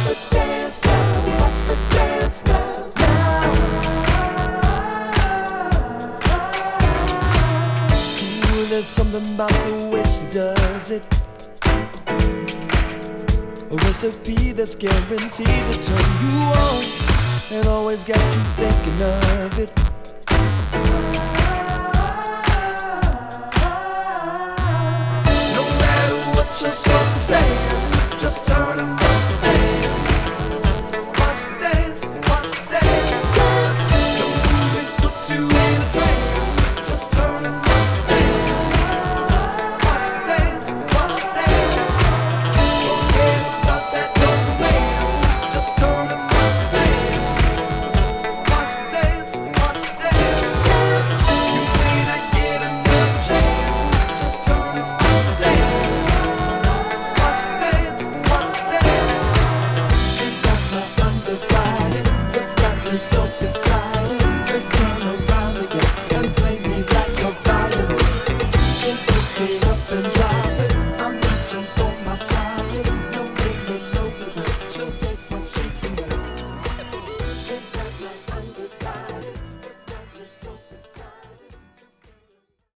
the dance now, watch the dance now, now. Ooh, there's something about the way she does it. A recipe that's guaranteed to turn you on and always got you thinking of it. No matter what your circumstance, just turn around.